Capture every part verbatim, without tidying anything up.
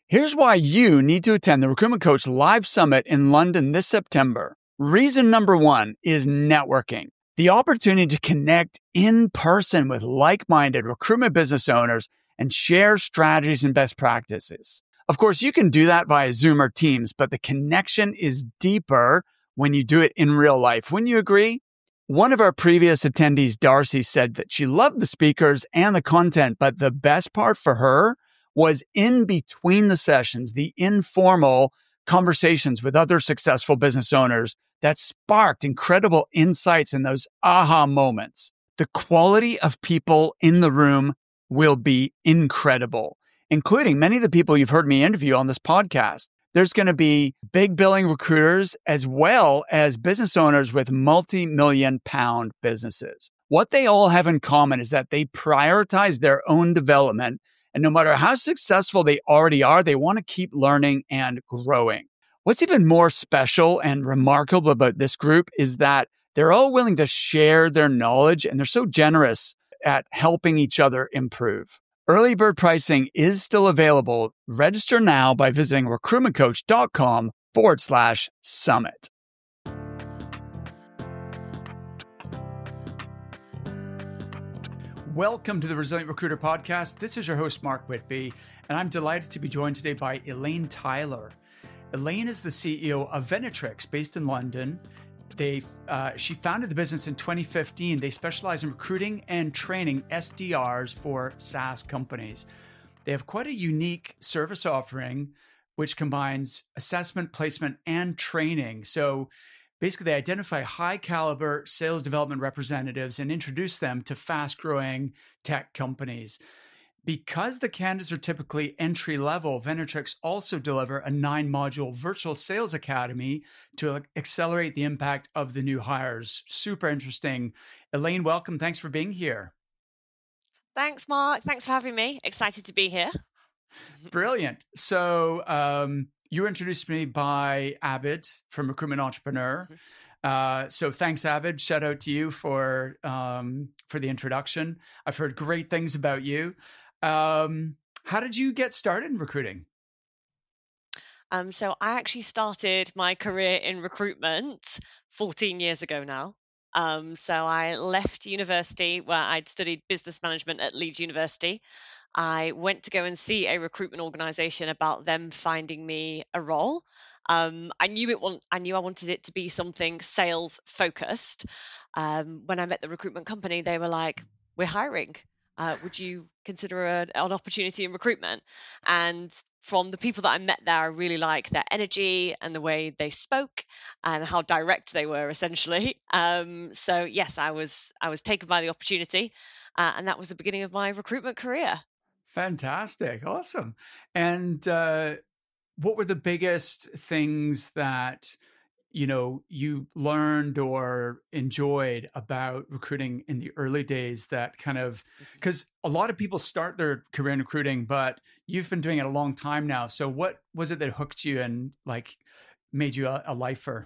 Here's why you need to attend the Recruitment Coach Live Summit in London this September. Reason number one is networking. The opportunity to connect in person with like-minded recruitment business owners and share strategies and best practices. Of course, you can do that via Zoom or Teams, but the connection is deeper when you do it in real life. Wouldn't you agree? One of our previous attendees, Darcy, said that she loved the speakers and the content, but the best part for her was in between the sessions, the informal conversations with other successful business owners that sparked incredible insights and those aha moments. The quality of people in the room will be incredible, including many of the people you've heard me interview on this podcast. There's going to be big billing recruiters as well as business owners with multi-million pound businesses. What they all have in common is that they prioritize their own development. And no matter how successful they already are, they want to keep learning and growing. What's even more special and remarkable about this group is that they're all willing to share their knowledge and they're so generous at helping each other improve. Early bird pricing is still available. Register now by visiting recruitmentcoach.com forward slash summit. Welcome to the Resilient Recruiter Podcast. This is your host, Mark Whitby, and I'm delighted to be joined today by Elaine Tyler. Elaine is the C E O of Venatrix, based in London. They, uh, she founded the business in twenty fifteen. They specialize in recruiting and training S D Rs for SaaS companies. They have quite a unique service offering, which combines assessment, placement, and training. So basically, they identify high caliber sales development representatives and introduce them to fast growing tech companies. Because the candidates are typically entry level, Venatrix also deliver a nine module virtual sales academy to accelerate the impact of the new hires. Super interesting. Elaine, welcome. Thanks for being here. Thanks, Mark. Thanks for having me. Excited to be here. Brilliant. So um, you were introduced to me by Abid from Recruitment Entrepreneur. Uh, so thanks, Abid. Shout out to you for um, for the introduction. I've heard great things about you. Um, how did you get started in recruiting? Um, so I actually started my career in recruitment fourteen years ago now. Um, so I left university where I'd studied business management at Leeds University. I went to go and see a recruitment organization about them finding me a role. Um, I knew it. Want, I knew I wanted it to be something sales focused. Um, when I met the recruitment company, they were like, "We're hiring. Uh, would you consider a, an opportunity in recruitment?" And from the people that I met there, I really liked their energy and the way they spoke and how direct they were, essentially. Um, so yes, I was I was taken by the opportunity, uh, and that was the beginning of my recruitment career. Fantastic. Awesome. And uh, what were the biggest things that, you know, you learned or enjoyed about recruiting in the early days that kind of, because a lot of people start their career in recruiting, but you've been doing it a long time now. So what was it that hooked you and like made you a, a lifer?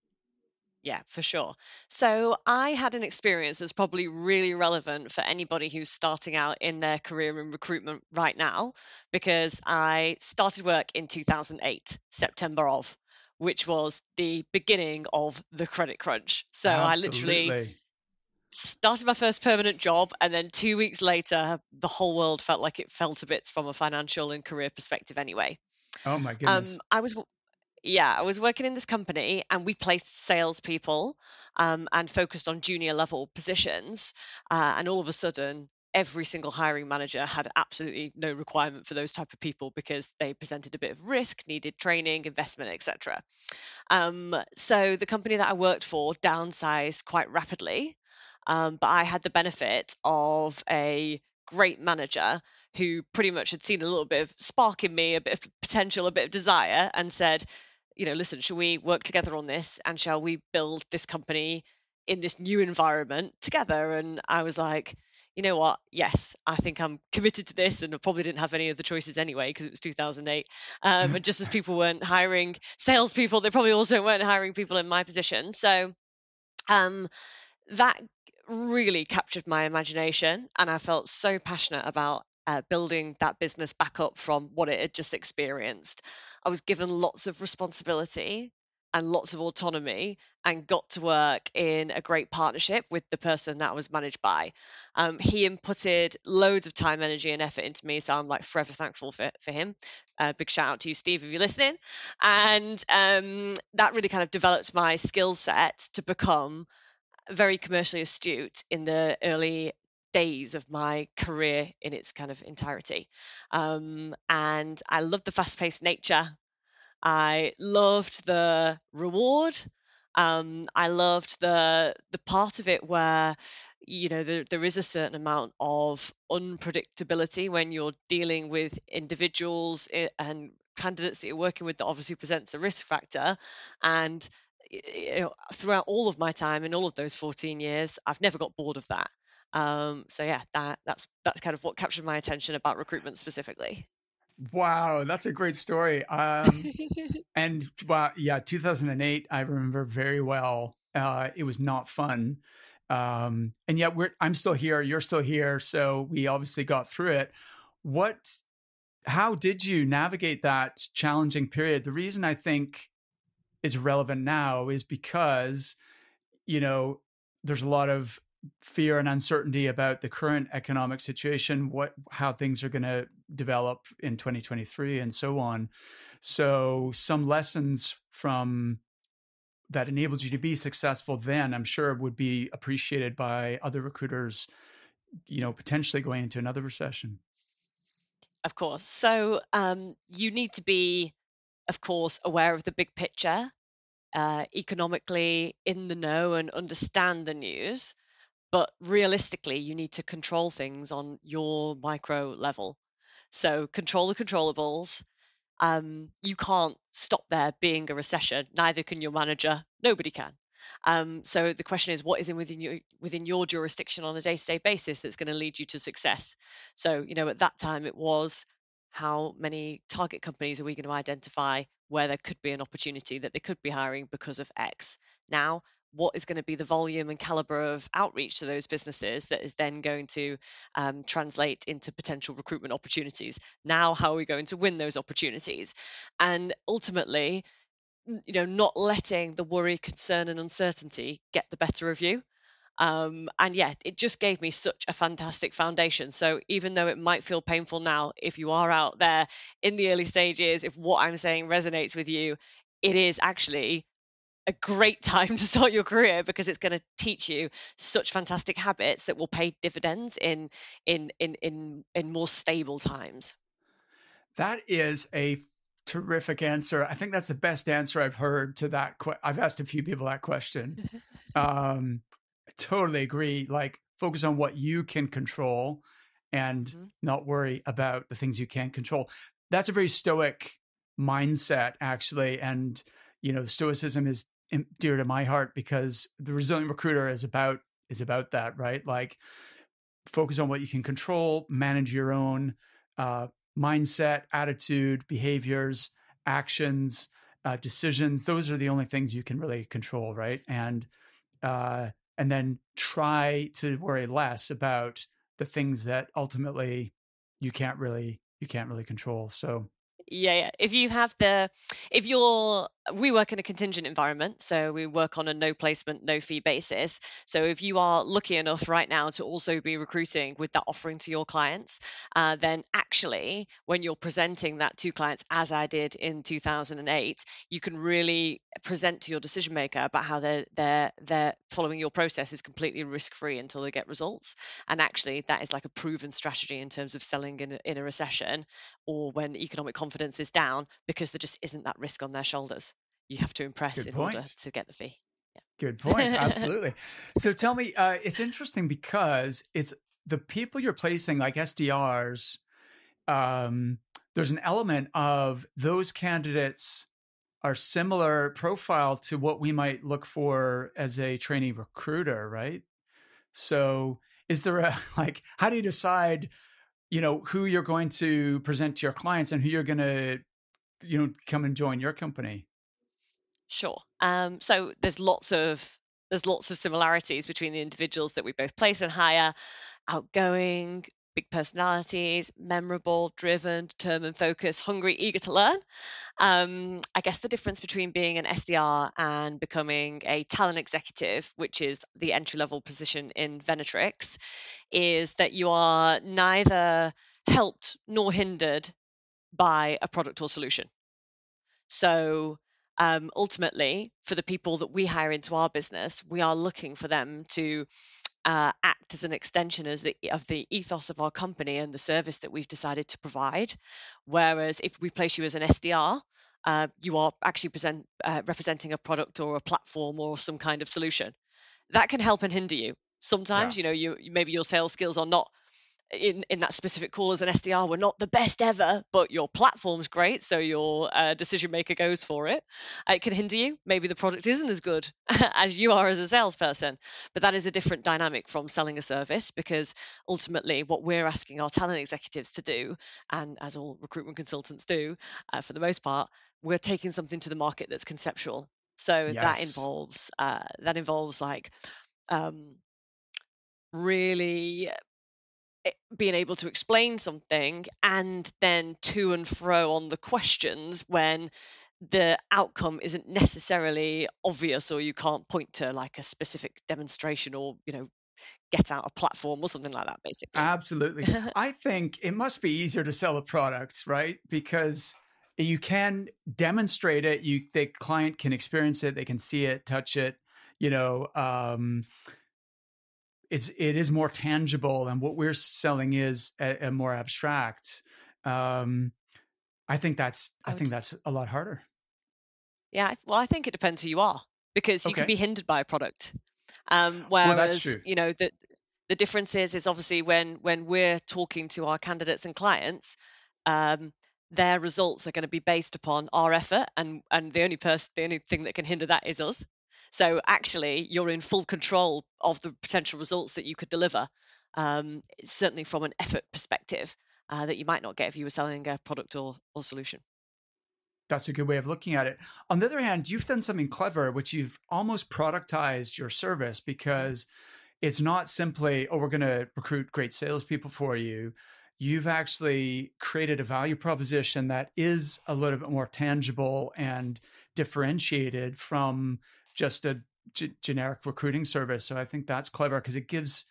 Yeah, for sure. So I had an experience that's probably really relevant for anybody who's starting out in their career in recruitment right now, because I started work in two thousand eight, September of, which was the beginning of the credit crunch. So I literally Absolutely. started my first permanent job, and then two weeks later, the whole world felt like it fell to bits from a financial and career perspective anyway. Oh my Um, goodness. I was yeah, I was working in this company and we placed salespeople um, and focused on junior level positions. Uh, and all of a sudden, every single hiring manager had absolutely no requirement for those type of people because they presented a bit of risk, needed training, investment, et cetera. Um, so the company that I worked for downsized quite rapidly, um, but I had the benefit of a great manager who pretty much had seen a little bit of spark in me, a bit of potential, a bit of desire, and said, you know, listen, shall we work together on this and shall we build this company in this new environment together? And I was like, you know what? Yes, I think I'm committed to this. And I probably didn't have any other choices anyway, because it was two thousand eight. Um, and just as people weren't hiring salespeople, they probably also weren't hiring people in my position. So um, that really captured my imagination. And I felt so passionate about uh, building that business back up from what it had just experienced. I was given lots of responsibility and lots of autonomy and got to work in a great partnership with the person that I was managed by. Um, he inputted loads of time, energy, and effort into me, so I'm like forever thankful for, for him. Uh, big shout out to you, Steve, if you're listening. And um, that really kind of developed my skill set to become very commercially astute in the early days of my career in its kind of entirety. Um, and I loved the fast paced nature. I loved the reward. Um, I loved the the part of it where, you know, there, there is a certain amount of unpredictability when you're dealing with individuals i- and candidates that you're working with that obviously presents a risk factor. And y- you know, throughout all of my time in all of those fourteen years, I've never got bored of that. Um, so yeah, that that's that's kind of what captured my attention about recruitment specifically. Wow, that's a great story. Um, and well, yeah, two thousand eight, I remember very well. Uh, it was not fun. Um, and yet we're, I'm still here. You're still here. So we obviously got through it. What, how did you navigate that challenging period? The reason I think is relevant now is because, you know, there's a lot of fear and uncertainty about the current economic situation, what how things are going to develop in twenty twenty-three and so on. So some lessons from that enabled you to be successful then, I'm sure would be appreciated by other recruiters, you know, potentially going into another recession. Of course. So um, you need to be, of course, aware of the big picture, uh, economically in the know and understand the news. But realistically, you need to control things on your micro level. So control the controllables. Um, you can't stop there being a recession. Neither can your manager. Nobody can. Um, so the question is, what is in within your within your jurisdiction on a day-to-day basis that's going to lead you to success? So, you know, at that time it was, how many target companies are we going to identify where there could be an opportunity that they could be hiring because of X? Now, what is going to be the volume and caliber of outreach to those businesses that is then going to um, translate into potential recruitment opportunities? Now, how are we going to win those opportunities? And ultimately, you know, not letting the worry, concern, and uncertainty get the better of you. Um, and yeah, it just gave me such a fantastic foundation. So even though it might feel painful now, if you are out there in the early stages, if what I'm saying resonates with you, it is actually a great time to start your career, because it's going to teach you such fantastic habits that will pay dividends in in in in in more stable times. That is a terrific answer. I think that's the best answer I've heard to that. Que- I've asked a few people that question. Um, I totally agree. Like, focus on what you can control and Mhm. not worry about the things you can't control. That's a very stoic mindset, actually. And, you know, stoicism is in- dear to my heart because the resilient recruiter is about is about that, right? Like, focus on what you can control, manage your own uh, mindset, attitude, behaviors, actions, uh, decisions. Those are the only things you can really control, right? And uh, and then try to worry less about the things that ultimately you can't really you can't really control. So Yeah, yeah. If you have the, if you're, we work in a contingent environment, so we work on a no placement, no fee basis. So if you are lucky enough right now to also be recruiting with that offering to your clients, uh, then actually, when you're presenting that to clients, as I did in two thousand eight, you can really present to your decision maker about how they're they're they're following your process is completely risk free until they get results. And actually, that is like a proven strategy in terms of selling in a, in a recession, or when economic confidence is down, because there just isn't that risk on their shoulders. You have to impress good in order point. to get the fee. Good point. Yeah. Absolutely. So tell me, uh, it's interesting because it's the people you're placing, like S D Rs. Um, there's an element of those candidates are similar profile to what we might look for as a trainee recruiter, right? So is there a like, how do you decide, you know, who you're going to present to your clients and who you're going to, you know, come and join your company? Sure. Um, so there's lots of there's lots of similarities between the individuals that we both place and hire. Outgoing, big personalities, memorable, driven, determined, focused, hungry, eager to learn. Um, I guess the difference between being an S D R and becoming a talent executive, which is the entry level position in Venatrix, is that you are neither helped nor hindered by a product or solution. So um, ultimately, for the people that we hire into our business, we are looking for them to uh, act as an extension as the, of the ethos of our company and the service that we've decided to provide. Whereas if we place you as an S D R, uh, you are actually present, uh, representing a product or a platform or some kind of solution. That can help and hinder you. Sometimes, Yeah. you know, you maybe your sales skills are not in in that specific call as an S D R were not the best ever, but your platform's great, so your uh, decision maker goes for it. Uh, it can hinder you. Maybe the product isn't as good as you are as a salesperson, but that is a different dynamic from selling a service, because ultimately what we're asking our talent executives to do, and as all recruitment consultants do, uh, for the most part, we're taking something to the market that's conceptual. So that Yes. involves uh, that involves like um, really being able to explain something and then to and fro on the questions when the outcome isn't necessarily obvious, or you can't point to like a specific demonstration or, you know, get out a platform or something like that, basically. Absolutely. I think it must be easier to sell a product, right? Because you can demonstrate it. You, the client can experience it. They can see it, touch it. You know, um, it's it is more tangible, and what we're selling is a, a more abstract. Um, I think that's I I would, think that's a lot harder. yeah, I- well, I think it depends who you are, because you can Okay. be hindered by a product. Um, Well, that's whereas, true. you know, the the difference is is obviously when when we're talking to our candidates and clients, um, their results are going to be based upon our effort, and and the only person, the only thing that can hinder that is us. So actually, you're in full control of the potential results that you could deliver. Um, certainly from an effort perspective, uh, that you might not get if you were selling a product or or solution. That's a good way of looking at it. On the other hand, you've done something clever, which you've almost productized your service, Mm. because it's not simply, oh, we're going to recruit great salespeople for you. You've actually created a value proposition that is a little bit more tangible and differentiated from just a g- generic recruiting service. So I think that's clever, because it gives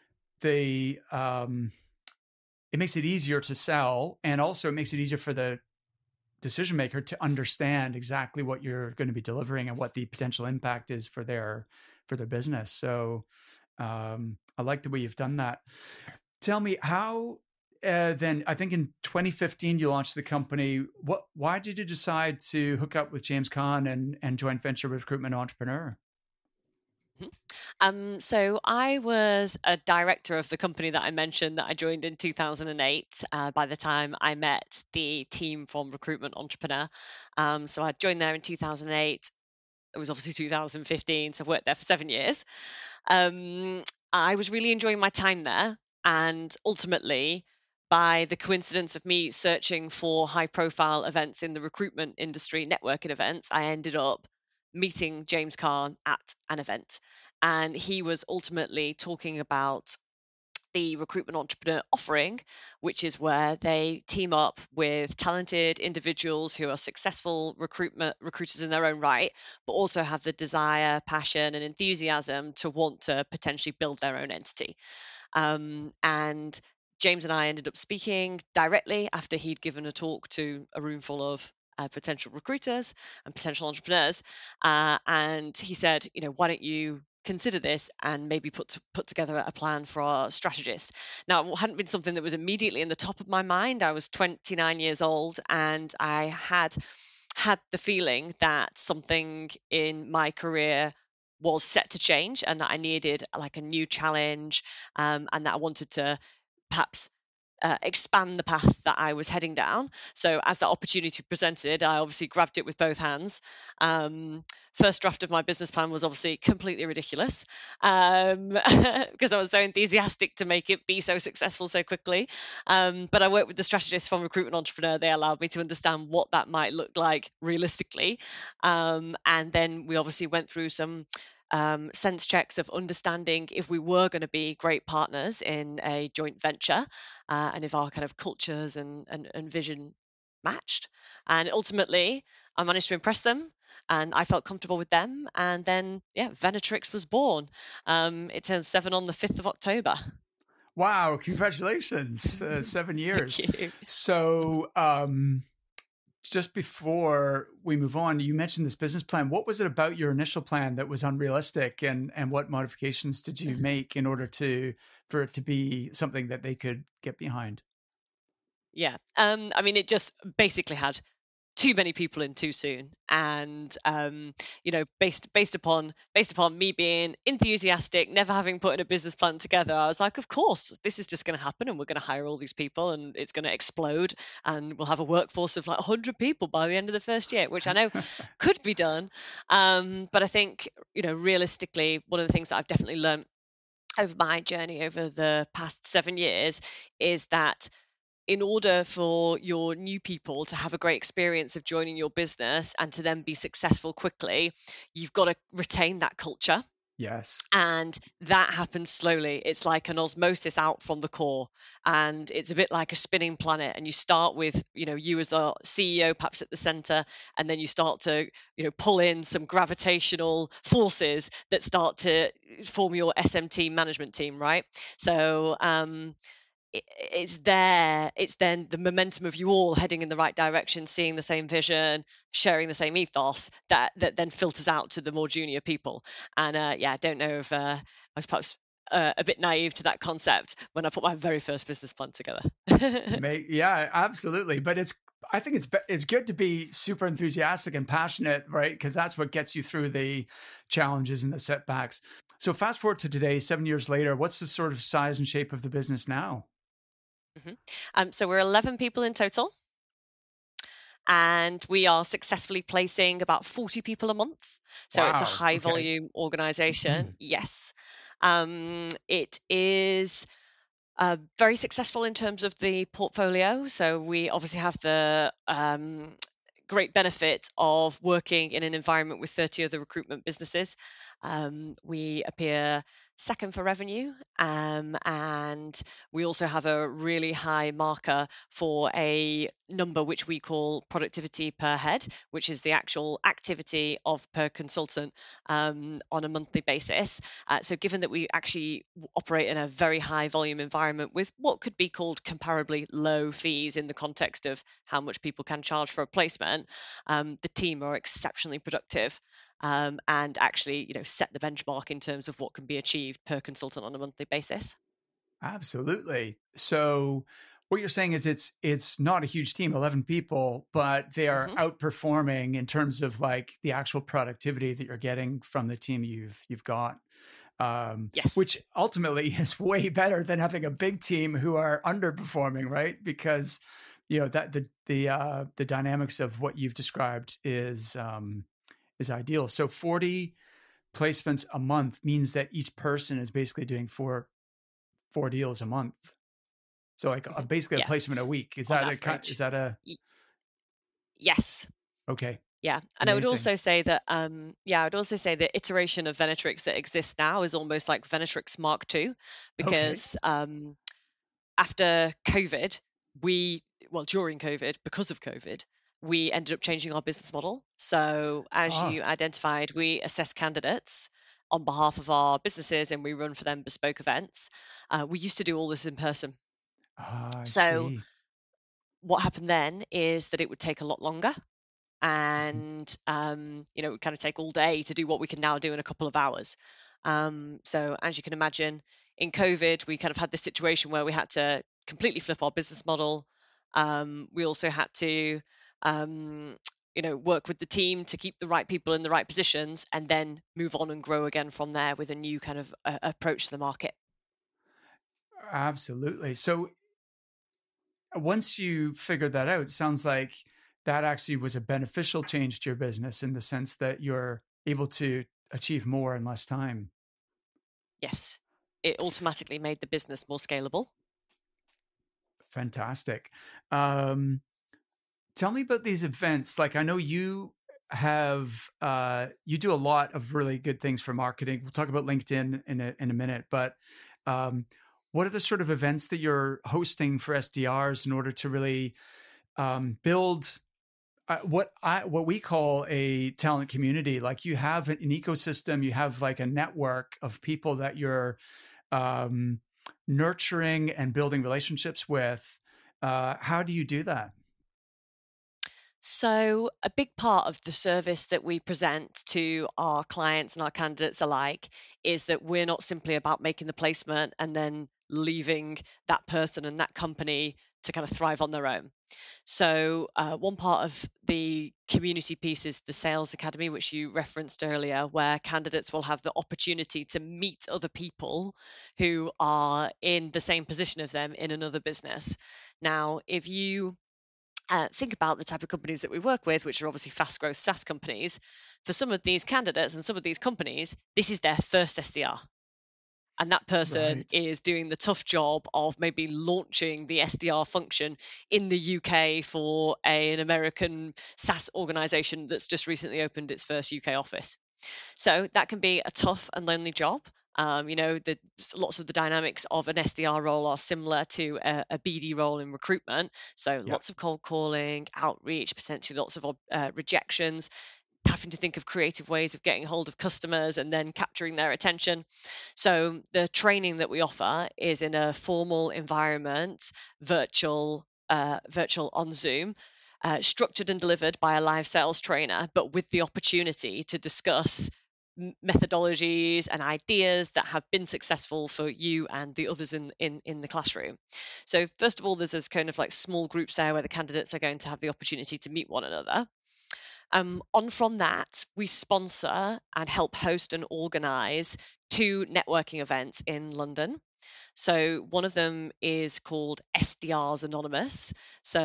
the, um, it makes it easier to sell, and also it makes it easier for the decision maker to understand exactly what you're going to be delivering and what the potential impact is for their for their business. So um, I like the way you've done that. Tell me how. Uh, then I think in twenty fifteen you launched the company. What? Why did you decide to hook up with James Caan and and joint venture recruitment entrepreneur? Mhm. Um, so I was a director of the company that I mentioned that I joined in two thousand eight. Uh, by the time I met the team from Recruitment Entrepreneur, um, so I joined there in two thousand eight. It was obviously two thousand fifteen, so I've worked there for seven years. Um, I was really enjoying my time there, and ultimately, by the coincidence of me searching for high-profile events in the recruitment industry, networking events, I ended up meeting James Caan at an event, and he was ultimately talking about the recruitment entrepreneur offering, which is where they team up with talented individuals who are successful recruitment recruiters in their own right, but also have the desire, passion, and enthusiasm to want to potentially build their own entity. Um, and James and I ended up speaking directly after he'd given a talk to a room full of uh, potential recruiters and potential entrepreneurs. Uh, and he said, you know, why don't you consider this and maybe put to, put together a plan for our strategist. Now, it hadn't been something that was immediately in the top of my mind. I was twenty-nine years old, and I had had the feeling that something in my career was set to change, and that I needed like a new challenge, um, and that I wanted to perhaps uh, expand the path that I was heading down. So as that opportunity presented, I obviously grabbed it with both hands. Um, first draft of my business plan was obviously completely ridiculous, um, because I was so enthusiastic to make it be so successful so quickly. Um, but I worked with the strategists from Recruitment Entrepreneur. They allowed me to understand what that might look like realistically. Um, and then we obviously went through some um, sense checks of understanding if we were going to be great partners in a joint venture, uh, and if our kind of cultures and, and, and vision matched. And ultimately, I managed to impress them, and I felt comfortable with them. And then, yeah, Venatrix was born. Um, it turns seven on the fifth of October. Wow, congratulations. Uh, seven years. Thank you. So, um, just before we move on, you mentioned this business plan. What was it about your initial plan that was unrealistic, and and what modifications did you make in order to for it to be something that they could get behind? Yeah. Um, I mean, it just basically had too many people in too soon, and um, you know, based based upon based upon me being enthusiastic, never having put in a business plan together, I was like, of course, this is just going to happen, and we're going to hire all these people, and it's going to explode, and we'll have a workforce of like one hundred people by the end of the first year, which I know could be done. Um, but I think, you know, realistically, one of the things that I've definitely learned over my journey over the past seven years is that in order for your new people to have a great experience of joining your business and to then be successful quickly, you've got to retain that culture. Yes. And that happens slowly. It's like an osmosis out from the core. And it's a bit like a spinning planet. And you start with, you know, you as the C E O perhaps at the center, and then you start to, you know, pull in some gravitational forces that start to form your S M T management team, right? So, um, it's there it's then the momentum of you all heading in the right direction, seeing the same vision, sharing the same ethos, that that then filters out to the more junior people. And uh, yeah, I don't know if uh, I was perhaps uh, a bit naive to that concept when I put my very first business plan together. May, yeah, absolutely. But it's I think it's it's good to be super enthusiastic and passionate, right? Because that's what gets you through the challenges and the setbacks. So fast forward to today, seven years later, what's the sort of size and shape of the business now? Mm-hmm. Um, so we're eleven people in total, and we are successfully placing about forty people a month. So it's a Wow. high Okay. volume organization. Yes. Um, it is uh, very successful in terms of the portfolio. So we obviously have the um, great benefit of working in an environment with thirty other recruitment businesses. Um, we appear second for revenue, um, and we also have a really high marker for a number which we call productivity per head, which is the actual activity of per consultant um, on a monthly basis. Uh, so given that we actually operate in a very high volume environment with what could be called comparably low fees in the context of how much people can charge for a placement, um, the team are exceptionally productive. Um, and actually, you know, set the benchmark in terms of what can be achieved per consultant on a monthly basis. Absolutely. So what you're saying is it's it's not a huge team, eleven people, but they are Mm-hmm. outperforming in terms of like the actual productivity that you're getting from the team you've you've got. Um, Yes. Which ultimately is way better than having a big team who are underperforming, right? Because you know that the the uh, the dynamics of what you've described is um, is ideal. So forty placements a month means that each person is basically doing four four deals a month. So like Mm-hmm. a, basically a Yeah. placement a week. Is On that a average. is that a Y- yes. okay? Yeah. And I would Amazing. also say that, um, yeah, I would also say the iteration of Venatrix that exists now is almost like Venatrix Mark two, because Okay. um, after COVID, we, well, during COVID, because of COVID, we ended up changing our business model. So as Ah, you identified, we assess candidates on behalf of our businesses, and we run for them bespoke events. Uh, we used to do all this in person. ah, I So see. what happened then is that it would take a lot longer, Mhm. and um, you know, it would kind of take all day to do what we can now do in a couple of hours. Um, so as you can imagine, in COVID, we kind of had this situation where we had to completely flip our business model. Um, we also had to, um, you know, work with the team to keep the right people in the right positions, and then move on and grow again from there with a new kind of uh, approach to the market. Absolutely. So once you figured that out, it sounds like that actually was a beneficial change to your business in the sense that you're able to achieve more in less time. Yes, it automatically made the business more scalable. Fantastic. Um, Tell me about these events. Like I know you have, uh, you do a lot of really good things for marketing. We'll talk about LinkedIn in a, in a minute, but um, what are the sort of events that you're hosting for S D Rs in order to really um, build uh, what I what we call a talent community? Like you have an, an ecosystem, you have like a network of people that you're um, nurturing and building relationships with. Uh, how do you do that? So, a big part of the service that we present to our clients and our candidates alike is that we're not simply about making the placement and then leaving that person and that company to kind of thrive on their own. So, uh, one part of the community piece is the Sales Academy, which you referenced earlier, where candidates will have the opportunity to meet other people who are in the same position as them in another business. Now, if you uh, think about the type of companies that we work with, which are obviously fast growth SaaS companies, for some of these candidates and some of these companies, this is their first S D R. And that person Right. is doing the tough job of maybe launching the S D R function in the U K for a, an American SaaS organization that's just recently opened its first U K office. So that can be a tough and lonely job. Um, you know, the, lots of the dynamics of an S D R role are similar to a, a B D role in recruitment. So Yeah. lots of cold calling, outreach, potentially lots of uh, rejections, having to think of creative ways of getting hold of customers and then capturing their attention. So the training that we offer is in a formal environment, virtual, uh, virtual on Zoom. Uh, structured and delivered by a live sales trainer, but with the opportunity to discuss methodologies and ideas that have been successful for you and the others in, in, in the classroom. So first of all, there's this kind of like small groups there where the candidates are going to have the opportunity to meet one another. Um, on from that, we sponsor and help host and organise two networking events in London. So one of them is called S D Rs Anonymous.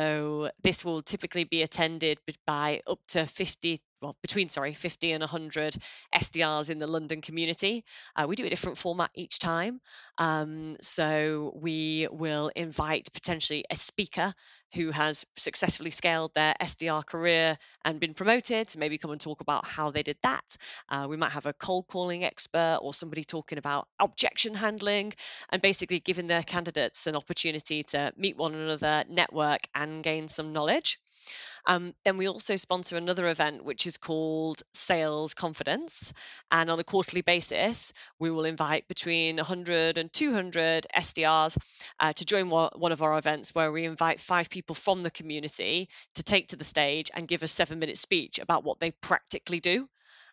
So this will typically be attended by up to fifty, well, between, sorry, fifty and one hundred S D Rs in the London community. Uh, we do a different format each time. Um, so we will invite potentially a speaker who has successfully scaled their S D R career and been promoted to maybe come and talk about how they did that. Uh, we might have a cold calling expert or somebody talking about objection handling, and basically giving their candidates an opportunity to meet one another, network, and gain some knowledge. Um, then we also sponsor another event which is called Sales Confidence. And on a quarterly basis, we will invite between one hundred and two hundred S D Rs uh, to join one of our events where we invite five people from the community to take to the stage and give a seven minute speech about what they practically do.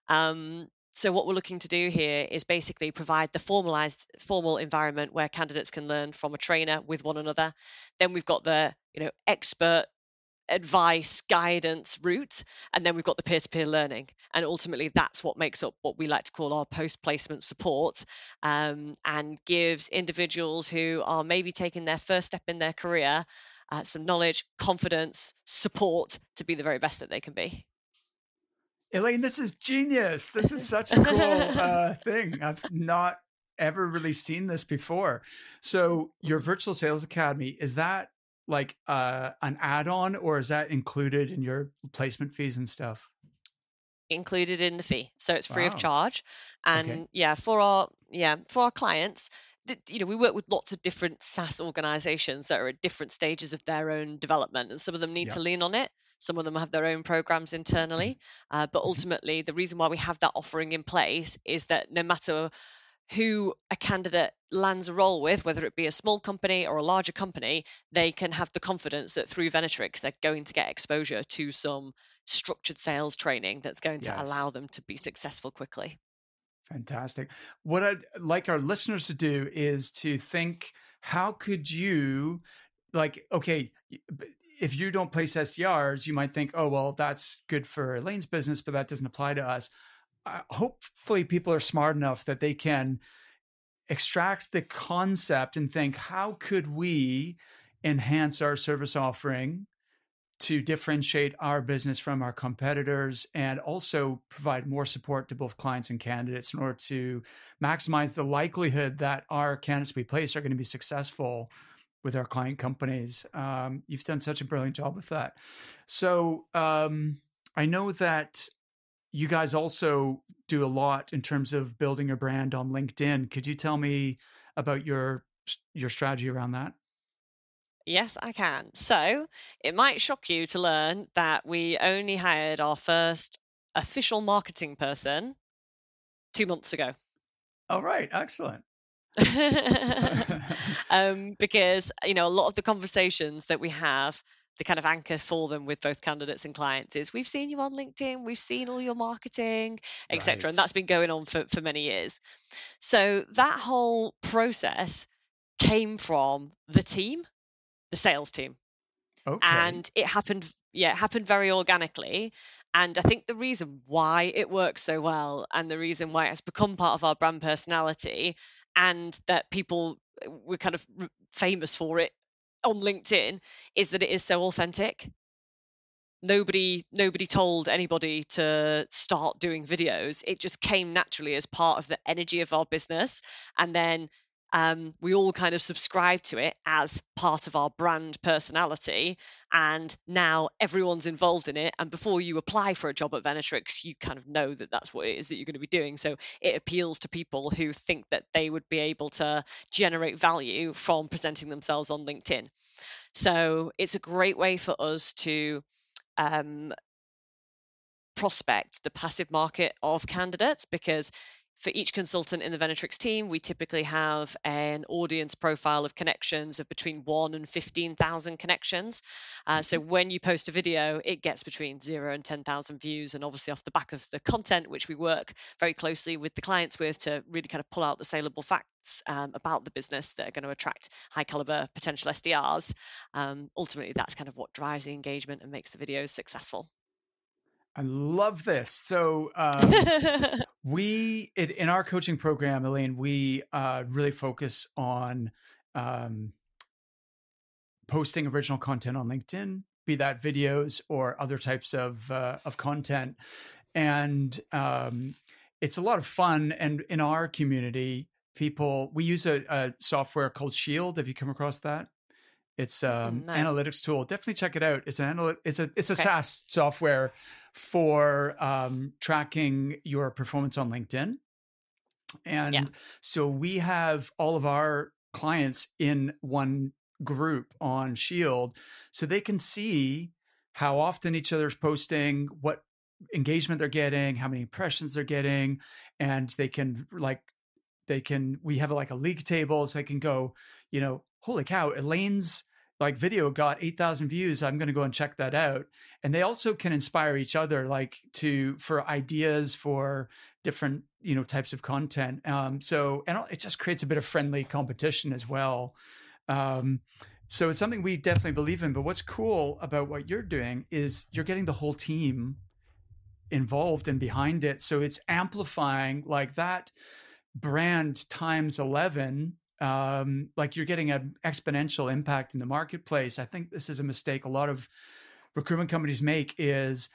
Um, so what we're looking to do here is basically provide the formalized formal environment where candidates can learn from a trainer with one another. Then we've got the, you know, expert advice, guidance route, and then we've got the peer-to-peer learning. And ultimately, that's what makes up what we like to call our post-placement support, um, and gives individuals who are maybe taking their first step in their career uh, some knowledge, confidence, support to be the very best that they can be. Elaine, this is genius. This is such a cool uh, thing. I've not ever really seen this before. So your virtual sales academy, is that like uh, an add-on, or is that included in your placement fees and stuff? Included in the fee. So it's free Wow. of charge. And Okay. yeah, for our, yeah, for our clients, you know, we work with lots of different SaaS organizations that are at different stages of their own development, and some of them need Yeah. to lean on it. Some of them have their own programs internally. Uh, but ultimately, the reason why we have that offering in place is that no matter who a candidate lands a role with, whether it be a small company or a larger company, they can have the confidence that through Venatrix, they're going to get exposure to some structured sales training that's going to Yes. allow them to be successful quickly. Fantastic. What I'd like our listeners to do is to think, how could you, like, okay, if you don't place S D Rs, you might think, oh, well, that's good for Elaine's business, but that doesn't apply to us. Uh, hopefully people are smart enough that they can extract the concept and think, how could we enhance our service offering to differentiate our business from our competitors, and also provide more support to both clients and candidates in order to maximize the likelihood that our candidates we place are going to be successful with our client companies. Um, you've done such a brilliant job with that. So um, I know that you guys also do a lot in terms of building your brand on LinkedIn. Could you tell me about your your strategy around that? Yes, I can. So it might shock you to learn that we only hired our first official marketing person two months ago. All right, excellent. um, because you know a lot of the conversations that we have, the kind of anchor for them with both candidates and clients is, we've seen you on LinkedIn, we've seen all your marketing, et cetera, and Right. that's been going on for for many years. So that whole process came from the team, the sales team, Okay. and it happened. Yeah, it happened very organically. And I think the reason why it works so well, and the reason why it's become part of our brand personality, and that people we're kind of r- famous for it on LinkedIn, is that it is so authentic. Nobody nobody told anybody to start doing videos. It just came naturally as part of the energy of our business, and then um, we all kind of subscribe to it as part of our brand personality, and now everyone's involved in it. And before you apply for a job at Venetrix, you kind of know that that's what it is that you're going to be doing. So it appeals to people who think that they would be able to generate value from presenting themselves on LinkedIn. So it's a great way for us to um, prospect the passive market of candidates, because for each consultant in the Venetrix team, we typically have an audience profile of connections of between one and fifteen thousand connections. Uh, so when you post a video, it gets between zero and ten thousand views. And obviously off the back of the content, which we work very closely with the clients with to really kind of pull out the saleable facts um, about the business that are going to attract high caliber potential S D Rs. Um, ultimately, that's kind of what drives the engagement and makes the videos successful. I love this. So, um, we it, in our coaching program, Elaine, we uh, really focus on um, posting original content on LinkedIn, be that videos or other types of uh, of content, and um, it's a lot of fun. And in our community, people we use a, a software called Shield. Have you come across that? It's um Mm, no. analytics tool. Definitely check it out. It's an analy- it's a it's a Okay. SaaS software for um, tracking your performance on LinkedIn. And Yeah. so we have all of our clients in one group on Shield, so they can see how often each other's posting, what engagement they're getting, how many impressions they're getting, and they can like they can we have like a league table, so they can go, you know, holy cow, Elaine's like video got eight thousand views, I'm going to go and check that out. And they also can inspire each other, like to for ideas for different, you know, types of content. Um so and it just creates a bit of friendly competition as well. um so it's something we definitely believe in. But what's cool about what you're doing is you're getting the whole team involved and behind it, so it's amplifying like that brand times eleven. Um, like you're getting an exponential impact in the marketplace. I think this is a mistake a lot of recruitment companies make, is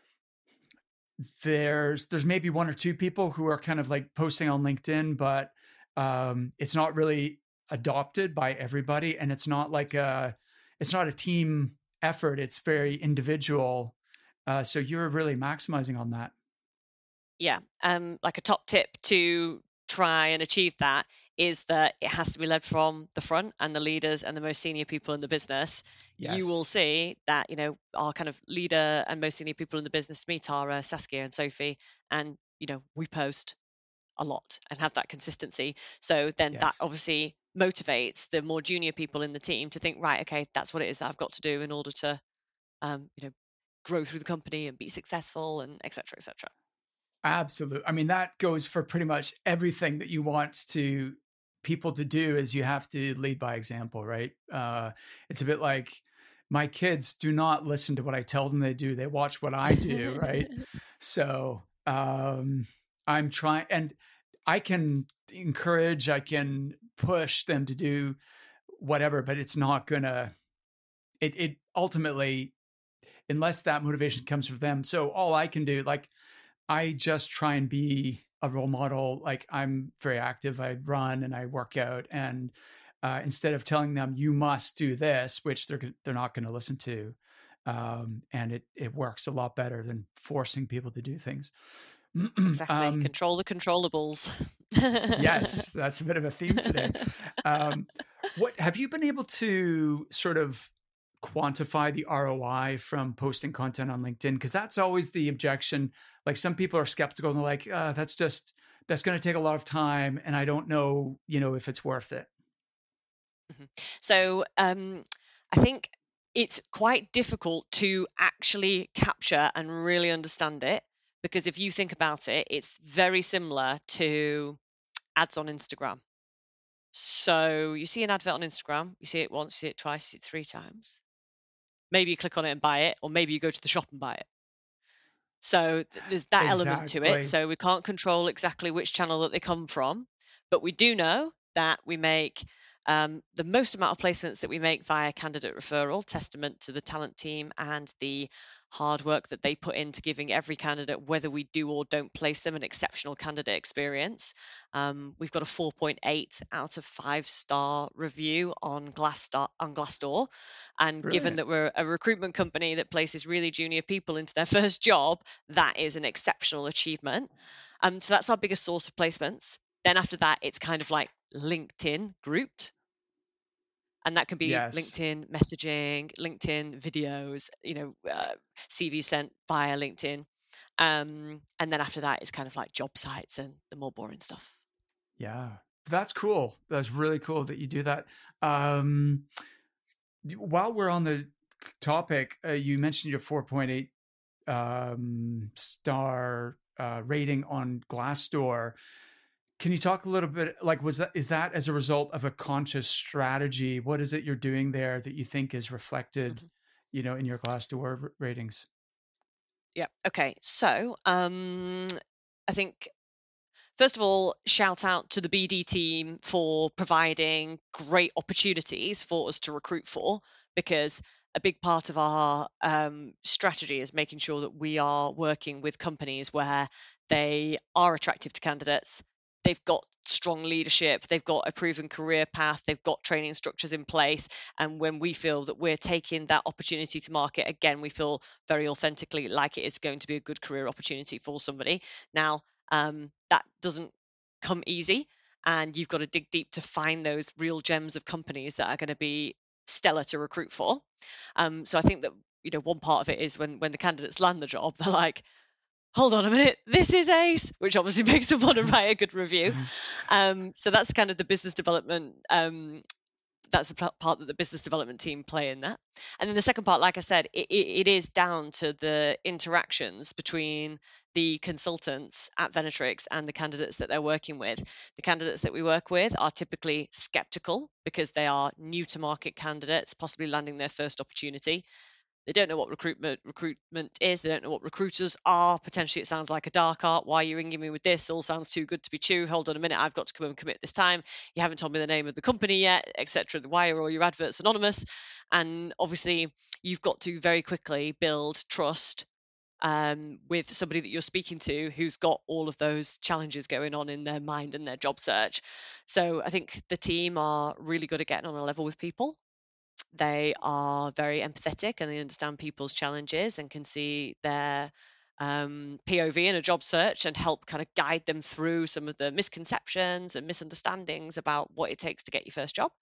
there's there's maybe one or two people who are kind of like posting on LinkedIn, but um, it's not really adopted by everybody, and it's not like a it's not a team effort. It's very individual. Uh, so you're really maximizing on that. Yeah. Um, like a top tip to try and achieve that is that it has to be led from the front, and the leaders and the most senior people in the business. You will Yes. see that, you know, our kind of leader and most senior people in the business meet are uh, Saskia and Sophie, and, you know, we post a lot and have that consistency. So then that Yes. obviously motivates the more junior people in the team to think, right, okay, that's what it is that I've got to do in order to, um, you know, grow through the company and be successful, and et cetera, et cetera. Absolutely. I mean, that goes for pretty much everything that you want to people to do, is you have to lead by example, right? Uh, it's a bit like my kids do not listen to what I tell them they do. They watch what I do, right? So um, I'm trying, and I can encourage, I can push them to do whatever, but it's not gonna, it, it ultimately, unless that motivation comes from them. So all I can do, like, I just try and be a role model. Like I'm very active. I run and I work out. And uh, instead of telling them you must do this, which they're they're not going to listen to, Um, and it, it works a lot better than forcing people to do things. Exactly. um, Control the controllables. yes, that's a bit of a theme today. Um, what have you been able to sort of quantify the R O I from posting content on LinkedIn? Because that's always the objection. Like some people are skeptical and they're like, uh, that's just, that's going to take a lot of time. And I don't know, you know, if it's worth it. Mhm. So um, I think it's quite difficult to actually capture and really understand it, because if you think about it, it's very similar to ads on Instagram. So you see an advert on Instagram, you see it once, you see it twice, you see it three times. Maybe you click on it and buy it, or maybe you go to the shop and buy it. So th- there's that element to it. Exactly. So we can't control exactly which channel that they come from, but we do know that we make um, the most amount of placements that we make via candidate referral, testament to the talent team and the hard work that they put into giving every candidate, whether we do or don't place them, an exceptional candidate experience. Um, we've got a four point eight out of five star review on Glassdoor, on Glassdoor. And Brilliant. Given that we're a recruitment company that places really junior people into their first job, that is an exceptional achievement. Um, so that's our biggest source of placements. Then after that, it's kind of like LinkedIn grouped. And that can be Yes. LinkedIn messaging, LinkedIn videos, you know, uh, C V sent via LinkedIn. Um, and then after that, it's kind of like job sites and the more boring stuff. Yeah, that's cool. That's really cool that you do that. Um, while we're on the topic, uh, you mentioned your four point eight um, star uh, rating on Glassdoor. Can you talk a little bit, like, was that, is that as a result of a conscious strategy? What is it you're doing there that you think is reflected, Mhm. you know, in your Glassdoor r- ratings? Yeah. Okay. So um, I think, first of all, shout out to the B D team for providing great opportunities for us to recruit for, because a big part of our um, strategy is making sure that we are working with companies where they are attractive to candidates. They've got strong leadership, they've got a proven career path, they've got training structures in place. And when we feel that we're taking that opportunity to market, again, we feel very authentically like it is going to be a good career opportunity for somebody. Now, um, that doesn't come easy, and you've got to dig deep to find those real gems of companies that are going to be stellar to recruit for. Um, so I think that, you know, one part of it is when when the candidates land the job, they're like, hold on a minute, this is ace, which obviously makes them want to write a good review. Um, so that's kind of the business development. Um, that's the part that the business development team play in that. And then the second part, like I said, it, it is down to the interactions between the consultants at Venatrix and the candidates that they're working with. The candidates that we work with are typically skeptical because they are new to market candidates, possibly landing their first opportunity. They don't know what recruitment recruitment is. They don't know what recruiters are. Potentially, it sounds like a dark art. Why are you ringing me with this? All sounds too good to be true. Hold on a minute. I've got to come and commit this time. You haven't told me the name of the company yet, et cetera. Why are all your adverts anonymous? And obviously, you've got to very quickly build trust um, with somebody that you're speaking to who's got all of those challenges going on in their mind and their job search. So I think the team are really good at getting on a level with people. They are very empathetic and they understand people's challenges and can see their um, P O V in a job search and help kind of guide them through some of the misconceptions and misunderstandings about what it takes to get your first job.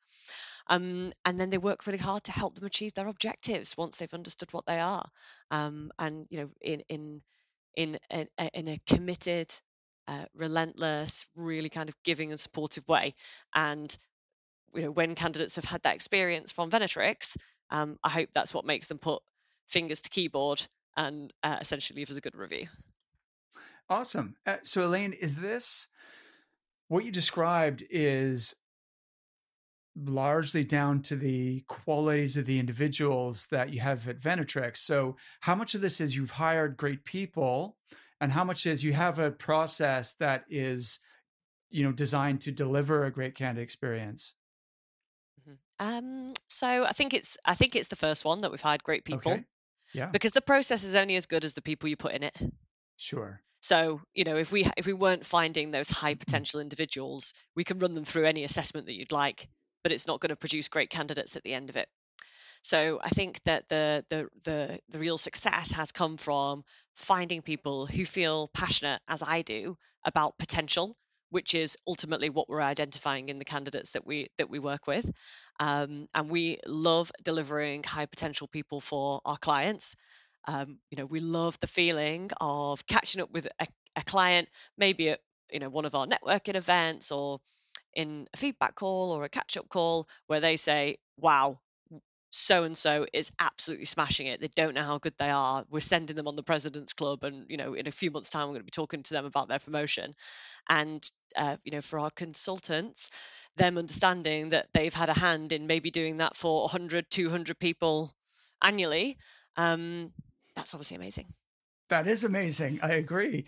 Um, and then they work really hard to help them achieve their objectives once they've understood what they are. Um, and you know, in in in a, in a committed, uh, relentless, really kind of giving and supportive way. And you know, when candidates have had that experience from Venatrix, um, I hope that's what makes them put fingers to keyboard and uh, essentially leave us a good review. Awesome. Uh, so, Elaine, is this what you described is largely down to the qualities of the individuals that you have at Venatrix? So, how much of this is you've hired great people, and how much is you have a process that is, you know, designed to deliver a great candidate experience? Mhm. Um, so I think it's I think it's the first one that we've hired great people, Okay. Yeah. because the process is only as good as the people you put in it. Sure. So you know, if we if we weren't finding those high potential individuals, we can run them through any assessment that you'd like, but it's not going to produce great candidates at the end of it. So I think that the the the the real success has come from finding people who feel passionate, as I do, about potential, which is ultimately what we're identifying in the candidates that we that we work with. Um, and we love delivering high potential people for our clients. Um, you know, we love the feeling of catching up with a, a client, maybe at you know one of our networking events or in a feedback call or a catch up call, where they say, "Wow, so and so is absolutely smashing it. They don't know how good they are. We're sending them on the President's Club, and you know, in a few months' time, we're going to be talking to them about their promotion." And uh, you know, for our consultants, them understanding that they've had a hand in maybe doing that for one hundred, two hundred people annually, um, that's obviously amazing. That is amazing. I agree.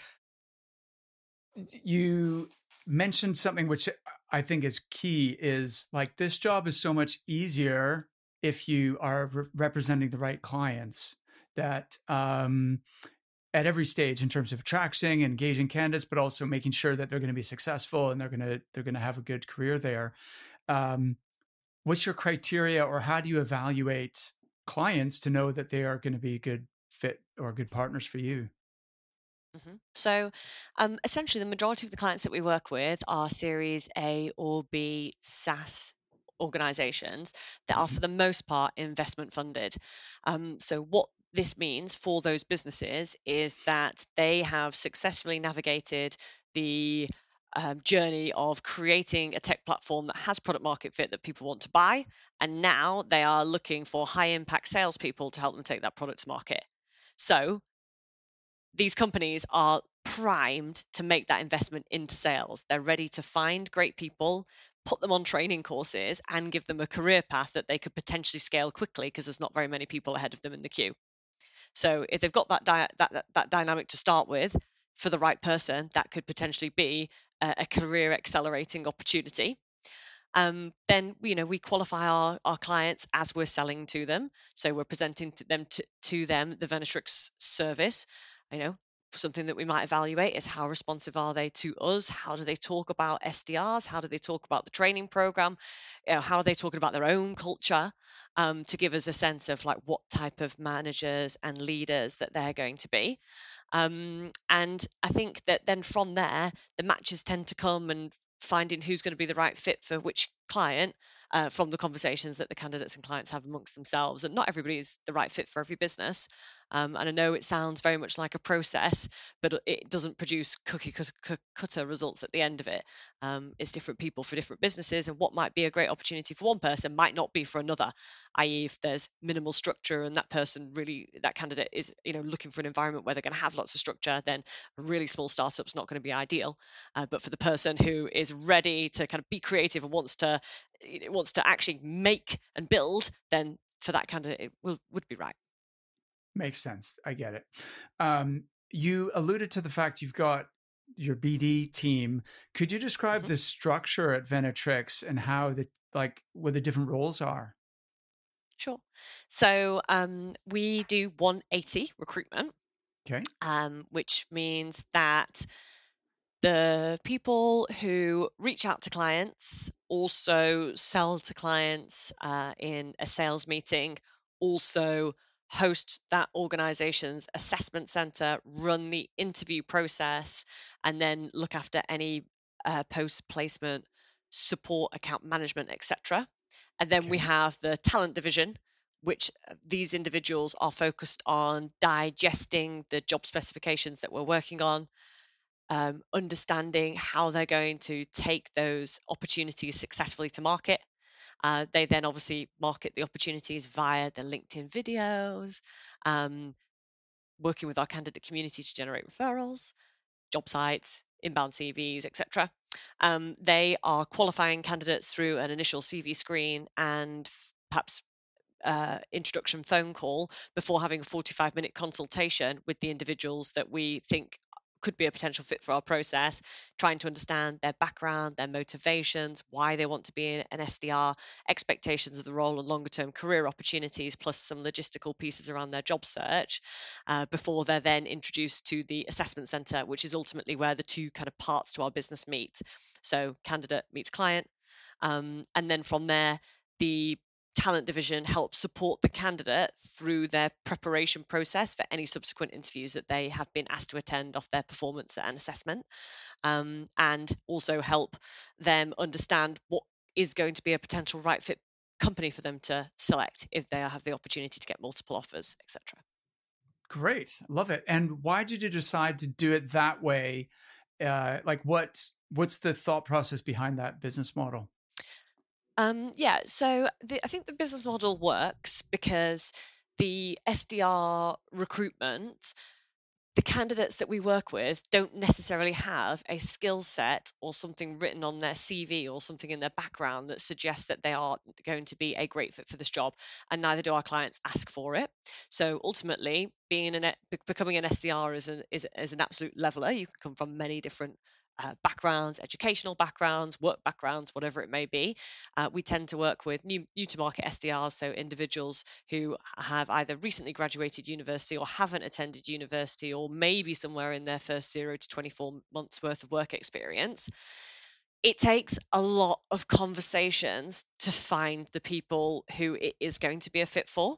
You mentioned something which I think is key, is like, this job is so much easier if you are re- representing the right clients, that um, at every stage, in terms of attracting and engaging candidates, but also making sure that they're going to be successful and they're going to they're going to have a good career there. Um, what's your criteria, or how do you evaluate clients to know that they are going to be a good fit or good partners for you? Mhm. So, um, essentially, the majority of the clients that we work with are Series A or B SaaS organizations that are, Mhm. for the most part, investment funded. Um, so, what this means for those businesses is that they have successfully navigated the um, journey of creating a tech platform that has product market fit that people want to buy. And now they are looking for high impact salespeople to help them take that product to market. So, these companies are primed to make that investment into sales. They're ready to find great people, put them on training courses, and give them a career path that they could potentially scale quickly, because there's not very many people ahead of them in the queue. So if they've got that di- that, that, that dynamic to start with, for the right person, that could potentially be a, a career accelerating opportunity. Um, then you know we qualify our, our clients as we're selling to them, so we're presenting to them to, to them the Venatrix service. You know, something that we might evaluate is how responsive are they to us, how do they talk about S D Rs, how do they talk about the training program, you know, how are they talking about their own culture, um, to give us a sense of like what type of managers and leaders that they're going to be. Um, and I think that then from there, the matches tend to come, and finding who's going to be the right fit for which client, uh, from the conversations that the candidates and clients have amongst themselves. And not everybody is the right fit for every business. Um, and I know it sounds very much like a process, but it doesn't produce cookie cut- cutter results at the end of it. Um, it's different people for different businesses, and what might be a great opportunity for one person might not be for another. that is, if there's minimal structure and that person really, that candidate is, you know, looking for an environment where they're going to have lots of structure, then a really small startup's not going to be ideal. Uh, but for the person who is ready to kind of be creative and wants to wants to actually make and build, then for that candidate it will, would be right. Makes sense. I get it. Um, you alluded to the fact you've got your B D team. Could you describe Mhm. the structure at Venatrix and how the, like, what the different roles are? Sure. So um, we do one eighty recruitment, Okay. um, which means that the people who reach out to clients, also sell to clients uh, in a sales meeting, also host that organization's assessment center, run the interview process, and then look after any uh, post placement support, account management, et cetera. And then we Okay. have the talent division, which uh, these individuals are focused on digesting the job specifications that we're working on, um, understanding how they're going to take those opportunities successfully to market. Uh, they then obviously market the opportunities via the LinkedIn videos, um, working with our candidate community to generate referrals, job sites, inbound C Vs, et cetera. Um, they are qualifying candidates through an initial C V screen and perhaps uh, introduction phone call before having a forty-five minute consultation with the individuals that we think could be a potential fit for our process, trying to understand their background, their motivations, why they want to be an S D R, expectations of the role and longer term career opportunities, plus some logistical pieces around their job search, uh, before they're then introduced to the assessment center, which is ultimately where the two kind of parts to our business meet. So candidate meets client. Um, and then from there, the talent division helps support the candidate through their preparation process for any subsequent interviews that they have been asked to attend off their performance and assessment, um, and also help them understand what is going to be a potential right fit company for them to select if they have the opportunity to get multiple offers, et cetera. Great. Love it. And why did you decide to do it that way? Uh, like what, what's the thought process behind that business model? Um, yeah, so the, I think the business model works because the S D R recruitment, the candidates that we work with don't necessarily have a skill set or something written on their C V or something in their background that suggests that they are going to be a great fit for this job, and neither do our clients ask for it. So ultimately, being an becoming an S D R is an is, is an absolute leveler. You can come from many different uh, backgrounds, educational backgrounds, work backgrounds, whatever it may be. Uh, we tend to work with new, new to market S D Rs, so individuals who have either recently graduated university or haven't attended university, or maybe somewhere in their first zero to twenty-four months worth of work experience. It takes a lot of conversations to find the people who it is going to be a fit for.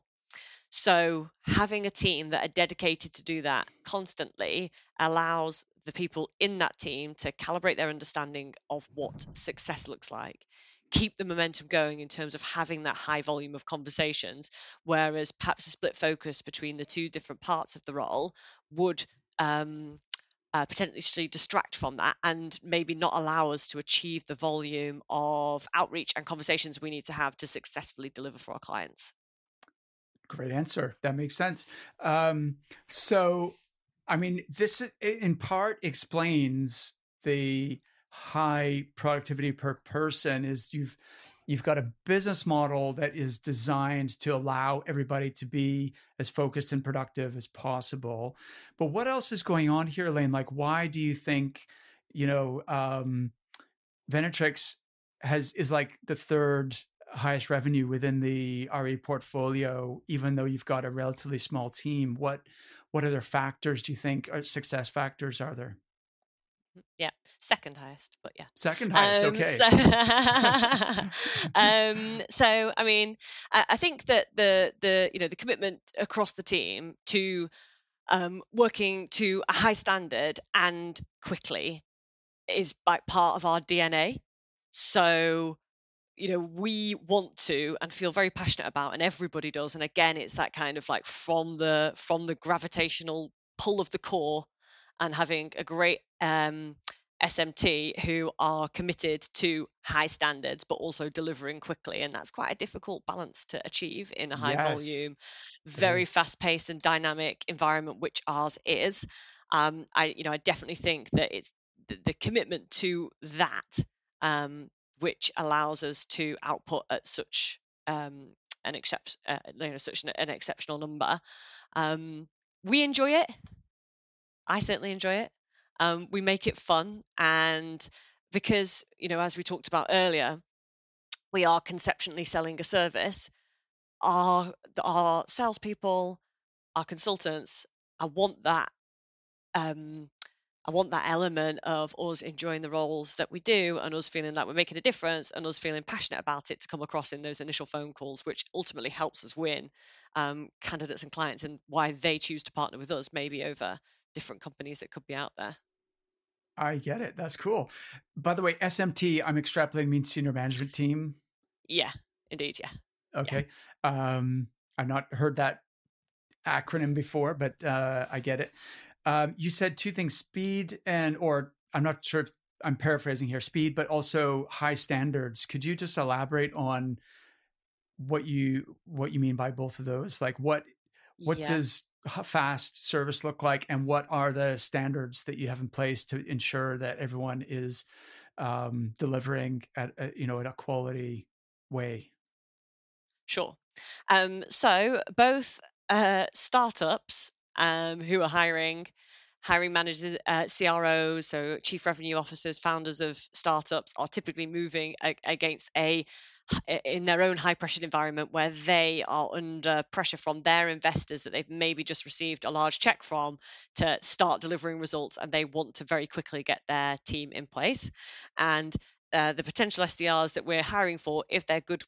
So having a team that are dedicated to do that constantly allows the people in that team to calibrate their understanding of what success looks like, keep the momentum going in terms of having that high volume of conversations, whereas perhaps a split focus between the two different parts of the role would um, uh, potentially distract from that and maybe not allow us to achieve the volume of outreach and conversations we need to have to successfully deliver for our clients. Great answer. That makes sense. Um, so, I mean, this in part explains the high productivity per person. Is you've you've got a business model that is designed to allow everybody to be as focused and productive as possible. But what else is going on here, Elaine? Like, why do you think, you know, um, Venatrix has is like the third highest revenue within the R E portfolio, even though you've got a relatively small team? What what other factors do you think are success factors are there? Yeah, second highest, but yeah. Second highest, Um, okay. So, um, so I mean, I, I think that the the you know the commitment across the team to um, working to a high standard and quickly is like part of our D N A. So you know we want to and feel very passionate about, and everybody does, and again it's that kind of like from the from the gravitational pull of the core, and having a great um S M T who are committed to high standards but also delivering quickly, and that's quite a difficult balance to achieve in a high Yes, volume, it very is. fast paced and dynamic environment, which ours is. um I you know I definitely think that it's the, the commitment to that, um which allows us to output at such um, an except, uh, you know, such an, an exceptional number. Um, we enjoy it. I certainly enjoy it. Um, we make it fun, and because you know, as we talked about earlier, we are conceptually selling a service. Our our salespeople, our consultants, I want that. Um, I want that element of us enjoying the roles that we do and us feeling like we're making a difference and us feeling passionate about it to come across in those initial phone calls, which ultimately helps us win um, candidates and clients, and why they choose to partner with us maybe over different companies that could be out there. I get it. That's cool. By the way, S M T, I'm extrapolating means senior management team. Yeah, indeed. Yeah. Okay. Yeah. Um, I've not heard that acronym before, but uh, I get it. Um, you said two things: speed and, or I'm not sure if I'm paraphrasing here, speed, but also high standards. Could you just elaborate on what you what you mean by both of those? Like what what Yeah. does fast service look like, and what are the standards that you have in place to ensure that everyone is um, delivering at a, you know, in a quality way? Sure. Um, so both uh, startups um, who are hiring, hiring managers, uh, C R Os, so chief revenue officers, founders of startups, are typically moving a- against a in their own high pressured environment where they are under pressure from their investors that they've maybe just received a large check from to start delivering results, and they want to very quickly get their team in place. And uh, the potential S D Rs that we're hiring for, if they're good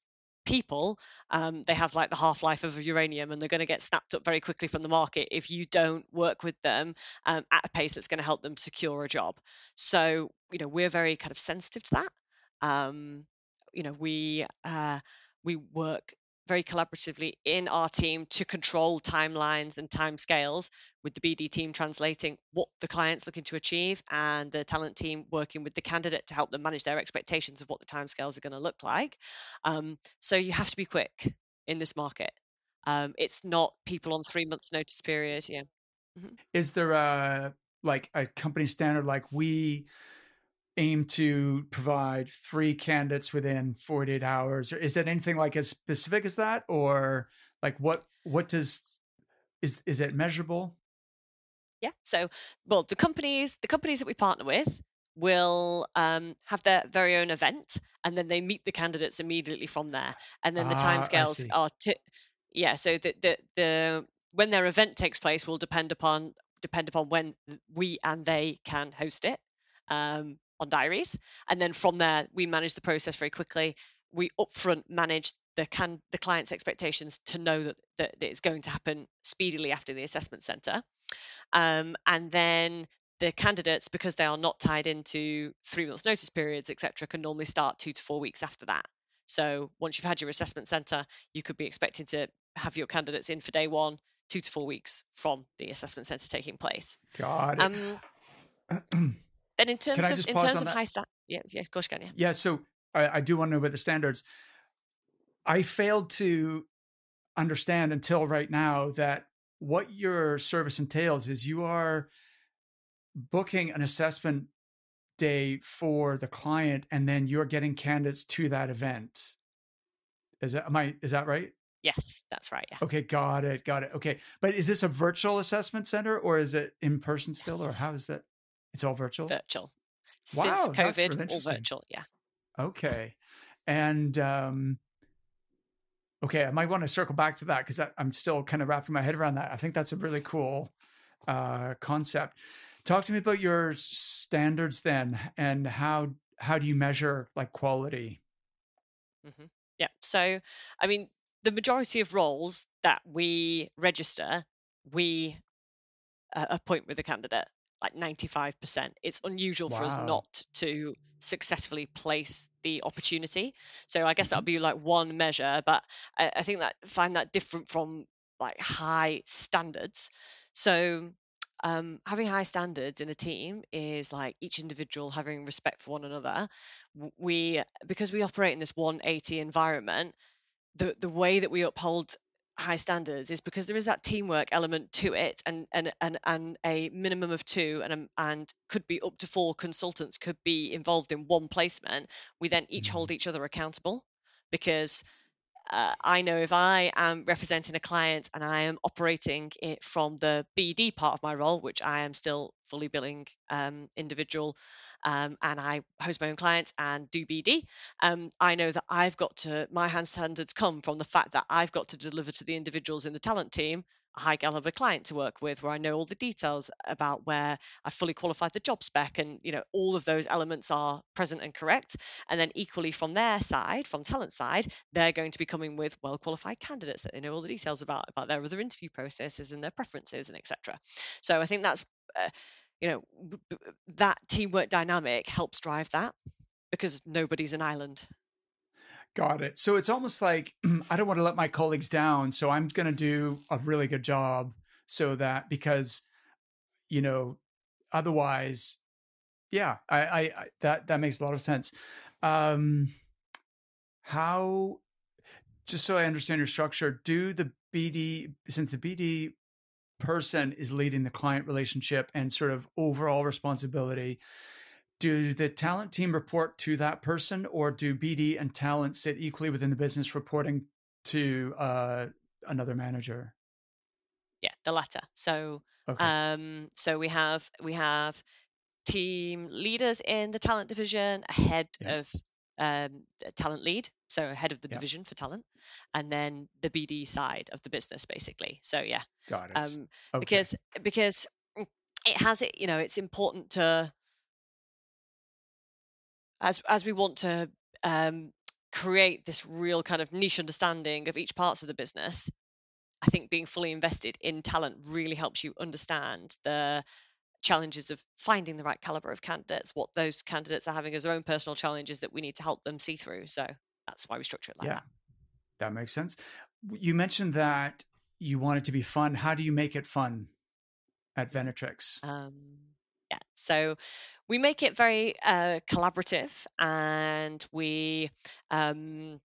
people, um, they have like the half-life of uranium, and they're going to get snapped up very quickly from the market if you don't work with them um, at a pace that's going to help them secure a job. So, you know, we're very kind of sensitive to that. Um, you know, we uh, we work very collaboratively in our team to control timelines and timescales, with the B D team translating what the client's looking to achieve, and the talent team working with the candidate to help them manage their expectations of what the timescales are going to look like. Um, so you have to be quick in this market. Um, it's not people on three months notice period. Yeah. Mm-hmm. Is there a like a company standard, like we aim to provide three candidates within forty-eight hours, or is it anything like as specific as that, or like what what does is is it measurable? Yeah. So, well, the companies the companies that we partner with will um, have their very own event, and then they meet the candidates immediately from there. And then the Ah, I timescales see. are t- yeah. So the, the the when their event takes place will depend upon depend upon when we and they can host it um, on diaries. And then from there, we manage the process very quickly. We upfront manage the can the client's expectations to know that, that it's going to happen speedily after the assessment center. Um, and then the candidates, because they are not tied into three months notice periods, et cetera, can normally start two to four weeks after that. So once you've had your assessment center, you could be expecting to have your candidates in for day one, two to four weeks from the assessment center taking place. Got it. Um, then in Can terms I of just in pause terms on of that? high stat, yeah, yeah, of course you can, yeah. Yeah. So I, I do want to know about the standards. I failed to understand until right now that what your service entails is you are booking an assessment day for the client, and then you're getting candidates to that event. Is that am I is that right? Yes, that's right. Yeah. Okay, got it, got it. Okay, but is this a virtual assessment center, or is it in person still, or Yes. how is that? It's all virtual. Virtual. Since Wow, that's COVID, really all interesting. virtual. Yeah. Okay, and um, okay, I might want to circle back to that because I'm still kind of wrapping my head around that. I think that's a really cool uh, concept. Talk to me about your standards then, and how how do you measure like quality? Mm-hmm. Yeah. So, I mean, the majority of roles that we register, we uh, appoint with a candidate, like ninety-five percent. It's unusual for us Wow. not to successfully place the opportunity. So I guess that Mm-hmm. would be like one measure, but I, I think that find that different from like high standards. So um, having high standards in a team is like each individual having respect for one another. W- We, because we operate in this one eighty environment, the the way that we uphold high standards is because there is that teamwork element to it, and and and, and a minimum of two, and um, and could be up to four consultants could be involved in one placement. We then each hold each other accountable, because uh, I know if I am representing a client and I am operating it from the B D part of my role, which I am still fully billing um, individual, um, and I host my own clients and do B D, um, I know that I've got to, my hand standards come from the fact that I've got to deliver to the individuals in the talent team a high caliber client to work with, where I know all the details about where I fully qualified the job spec, and you know all of those elements are present and correct. And then equally from their side, from talent side, they're going to be coming with well qualified candidates that they know all the details about about their other interview processes and their preferences and et cetera. So I think that's uh, you know b- b- that teamwork dynamic helps drive that, because nobody's an island. Got it. So it's almost like I don't want to let my colleagues down, so I'm going to do a really good job so that because you know otherwise, yeah, I, I, I that that makes a lot of sense. Um, how just so I understand your structure, do the B D since the B D person is leading the client relationship and sort of overall responsibility, do the talent team report to that person, or do B D and talent sit equally within the business reporting to uh, another manager? Yeah, the latter. So Okay. um so we have we have team leaders in the talent division, a head Yeah. of um, a talent lead, so head of the Yeah. division for talent, and then the B D side of the business, basically. So yeah, Got it. um, Okay. because because it has it, you know, it's important to, as as we want to um, create this real kind of niche understanding of each parts of the business, I think being fully invested in talent really helps you understand the challenges of finding the right caliber of candidates, what those candidates are having as their own personal challenges that we need to help them see through. So that's why we structure it like Yeah, that. that makes sense. You mentioned that you want it to be fun. How do you make it fun at Venatrix? Um, yeah, so we make it very uh, collaborative, and we um,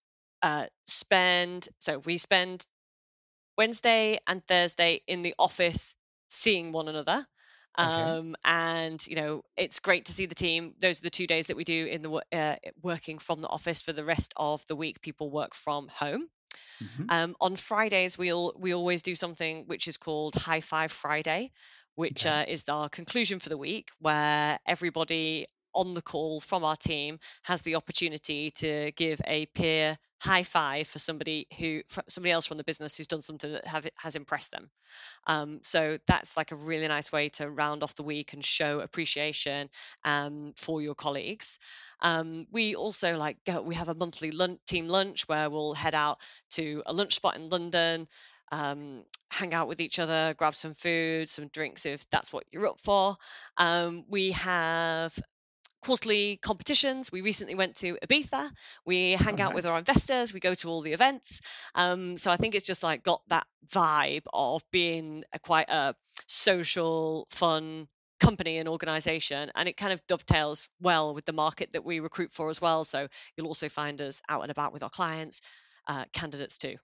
uh, spend, so we spend Wednesday and Thursday in the office seeing one another. Okay. Um, and you know, it's great to see the team. Those are the two days that we do in the wo- uh, working from the office. For the rest of the week, people work from home. Mm-hmm. Um, on Fridays, we'll we always do something which is called High Five Friday, which Okay. uh, is our conclusion for the week, where everybody on the call from our team has the opportunity to give a peer high five for somebody who for somebody else from the business who's done something that have, has impressed them. Um, so that's like a really nice way to round off the week and show appreciation um, for your colleagues. Um, we also like go, we have a monthly lunch, team lunch where we'll head out to a lunch spot in London, um, hang out with each other, grab some food, some drinks if that's what you're up for. Um, we have quarterly competitions. We recently went to Ibiza. We Oh, hang out with our nice. investors. We go to all the events. Um, so I think it's just like got that vibe of being a quite a social, fun company and organization, and it kind of dovetails well with the market that we recruit for as well. So you'll also find us out and about with our clients, uh, candidates too.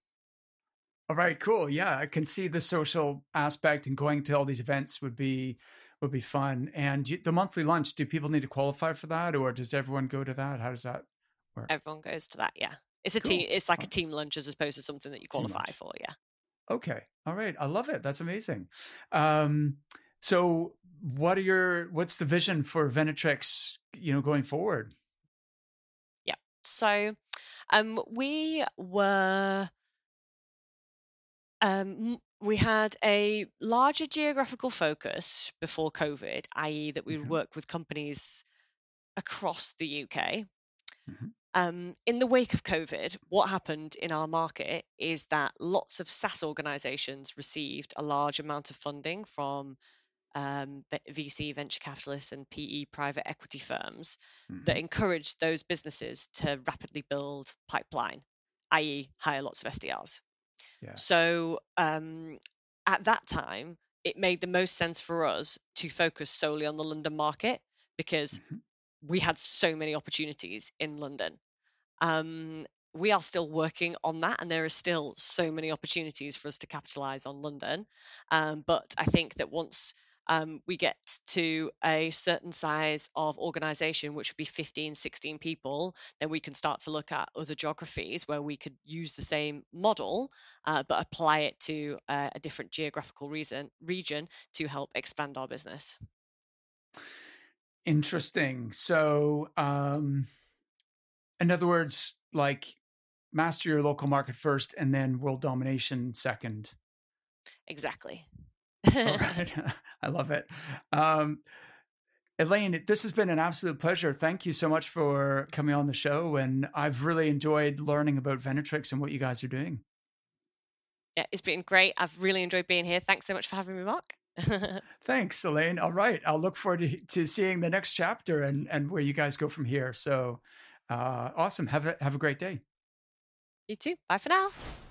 All right, cool. Yeah, I can see the social aspect, and going to all these events would be would be fun. And you, the monthly lunch, do people need to qualify for that, or does everyone go to that? How does that work? Everyone goes to that. Yeah, it's a team. Cool. It's like All a right. team lunch as opposed to something that you Team qualify lunch. for. Yeah. Okay. All right. I love it. That's amazing. Um, so what are your what's the vision for Venatrix, you know, going forward? Yeah. So um, we were um, we had a larger geographical focus before COVID, that is, that we would Okay. work with companies across the U K. Mm-hmm. Um, in the wake of COVID, what happened in our market is that lots of SaaS organizations received a large amount of funding from um, V C, venture capitalists, and P E private equity firms that Mm-hmm. encouraged those businesses to rapidly build pipeline, that is, hire lots of S D Rs. Yes. So um, at that time, it made the most sense for us to focus solely on the London market because Mm-hmm. we had so many opportunities in London. Um, we are still working on that, and there are still so many opportunities for us to capitalize on London. Um, but I think that once um, we get to a certain size of organization, which would be fifteen, sixteen people, then we can start to look at other geographies where we could use the same model, uh, but apply it to uh, a different geographical reason, region to help expand our business. Interesting. So, um, in other words, like master your local market first and then world domination second. Exactly. All right. I love it. Um, Elaine, this has been an absolute pleasure. Thank you so much for coming on the show. And I've really enjoyed learning about Venatrix and what you guys are doing. Yeah, it's been great. I've really enjoyed being here. Thanks so much for having me, Mark. Thanks, Elaine. All right. I'll look forward to, to seeing the next chapter and, and where you guys go from here. So uh, awesome. Have a, have a great day. You too. Bye for now.